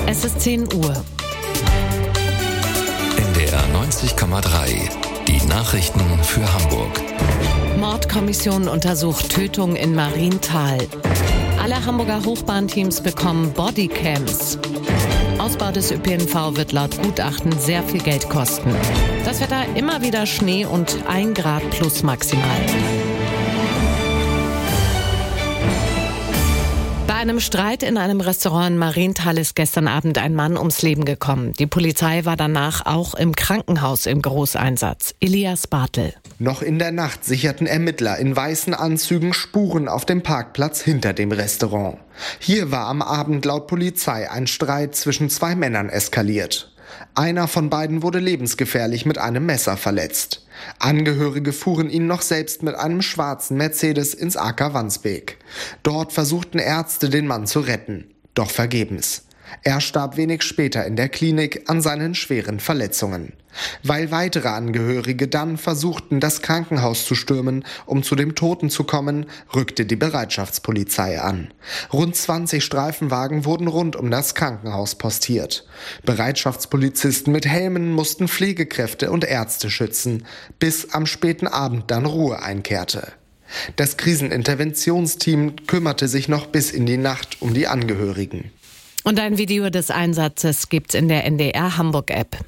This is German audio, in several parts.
Es ist 10 Uhr. NDR 90,3. Die Nachrichten für Hamburg. Mordkommission untersucht Tötung in Marienthal. Alle Hamburger Hochbahnteams bekommen Bodycams. Ausbau des ÖPNV wird laut Gutachten sehr viel Geld kosten. Das Wetter immer wieder Schnee und 1 Grad plus maximal. Bei einem Streit in einem Restaurant in Marienthal ist gestern Abend ein Mann ums Leben gekommen. Die Polizei war danach auch im Krankenhaus im Großeinsatz. Elias Bartel. Noch in der Nacht sicherten Ermittler in weißen Anzügen Spuren auf dem Parkplatz hinter dem Restaurant. Hier war am Abend laut Polizei ein Streit zwischen 2 Männern eskaliert. Einer von beiden wurde lebensgefährlich mit einem Messer verletzt. Angehörige fuhren ihn noch selbst mit einem schwarzen Mercedes ins AK Wandsbek. Dort versuchten Ärzte, den Mann zu retten. Doch vergebens. Er starb wenig später in der Klinik an seinen schweren Verletzungen. Weil weitere Angehörige dann versuchten, das Krankenhaus zu stürmen, um zu dem Toten zu kommen, rückte die Bereitschaftspolizei an. Rund 20 Streifenwagen wurden rund um das Krankenhaus postiert. Bereitschaftspolizisten mit Helmen mussten Pflegekräfte und Ärzte schützen, bis am späten Abend dann Ruhe einkehrte. Das Kriseninterventionsteam kümmerte sich noch bis in die Nacht um die Angehörigen. Und ein Video des Einsatzes gibt's in der NDR Hamburg-App.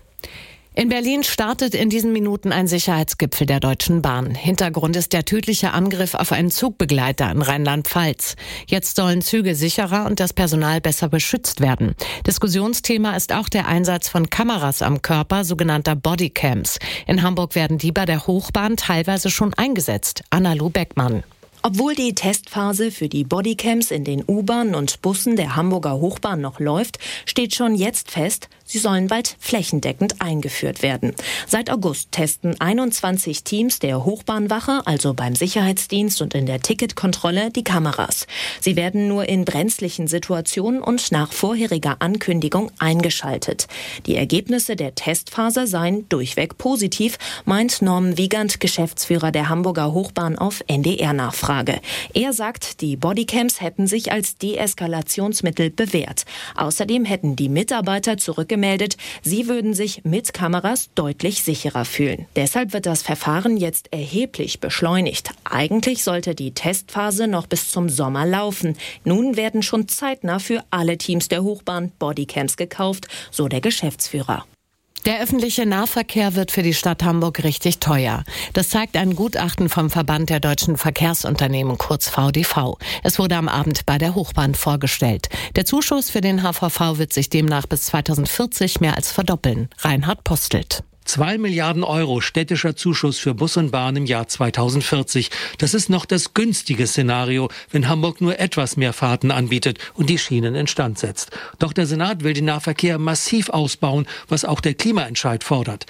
In Berlin startet in diesen Minuten ein Sicherheitsgipfel der Deutschen Bahn. Hintergrund ist der tödliche Angriff auf einen Zugbegleiter in Rheinland-Pfalz. Jetzt sollen Züge sicherer und das Personal besser beschützt werden. Diskussionsthema ist auch der Einsatz von Kameras am Körper, sogenannter Bodycams. In Hamburg werden die bei der Hochbahn teilweise schon eingesetzt. Anna-Lu Beckmann. Obwohl die Testphase für die Bodycams in den U-Bahnen und Bussen der Hamburger Hochbahn noch läuft, steht schon jetzt fest, sie sollen bald flächendeckend eingeführt werden. Seit August testen 21 Teams der Hochbahnwache, also beim Sicherheitsdienst und in der Ticketkontrolle, die Kameras. Sie werden nur in brenzlichen Situationen und nach vorheriger Ankündigung eingeschaltet. Die Ergebnisse der Testphase seien durchweg positiv, meint Norman Wiegand, Geschäftsführer der Hamburger Hochbahn auf NDR-Nachfrage. Er sagt, die Bodycams hätten sich als Deeskalationsmittel bewährt. Außerdem hätten die Mitarbeiter zurückgemeldet, sie würden sich mit Kameras deutlich sicherer fühlen. Deshalb wird das Verfahren jetzt erheblich beschleunigt. Eigentlich sollte die Testphase noch bis zum Sommer laufen. Nun werden schon zeitnah für alle Teams der Hochbahn Bodycams gekauft, so der Geschäftsführer. Der öffentliche Nahverkehr wird für die Stadt Hamburg richtig teuer. Das zeigt ein Gutachten vom Verband der deutschen Verkehrsunternehmen, kurz VDV. Es wurde am Abend bei der Hochbahn vorgestellt. Der Zuschuss für den HVV wird sich demnach bis 2040 mehr als verdoppeln. Reinhard Postelt. 2 Milliarden Euro städtischer Zuschuss für Bus und Bahn im Jahr 2040. Das ist noch das günstige Szenario, wenn Hamburg nur etwas mehr Fahrten anbietet und die Schienen instand setzt. Doch der Senat will den Nahverkehr massiv ausbauen, was auch der Klimaentscheid fordert.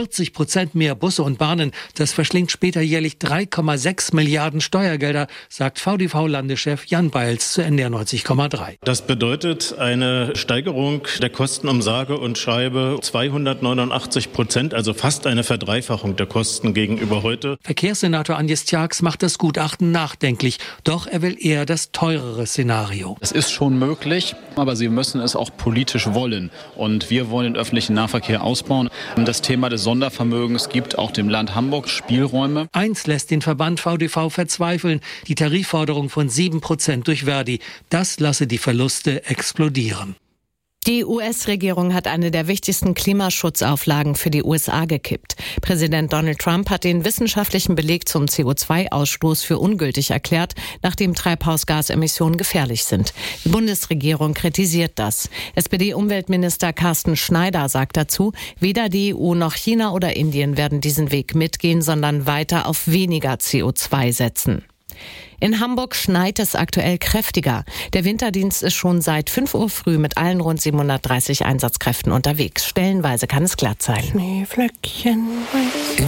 40% mehr Busse und Bahnen, das verschlingt später jährlich 3,6 Milliarden Steuergelder, sagt VDV-Landeschef Jan Beils zu NDR 90,3. Das bedeutet eine Steigerung der Kosten um sage und schreibe 289%. Also fast eine Verdreifachung der Kosten gegenüber heute. Verkehrssenator Agnes Tjax macht das Gutachten nachdenklich. Doch er will eher das teurere Szenario. Es ist schon möglich, aber Sie müssen es auch politisch wollen. Und wir wollen den öffentlichen Nahverkehr ausbauen. Das Thema des Sondervermögens gibt auch dem Land Hamburg Spielräume. Eins lässt den Verband VDV verzweifeln. Die Tarifforderung von 7% durch Verdi. Das lasse die Verluste explodieren. Die US-Regierung hat eine der wichtigsten Klimaschutzauflagen für die USA gekippt. Präsident Donald Trump hat den wissenschaftlichen Beleg zum CO2-Ausstoß für ungültig erklärt, nachdem Treibhausgasemissionen gefährlich sind. Die Bundesregierung kritisiert das. SPD-Umweltminister Carsten Schneider sagt dazu, weder die EU noch China oder Indien werden diesen Weg mitgehen, sondern weiter auf weniger CO2 setzen. In Hamburg schneit es aktuell kräftiger. Der Winterdienst ist schon seit 5 Uhr früh mit allen rund 730 Einsatzkräften unterwegs. Stellenweise kann es glatt sein. Schneeflöckchen.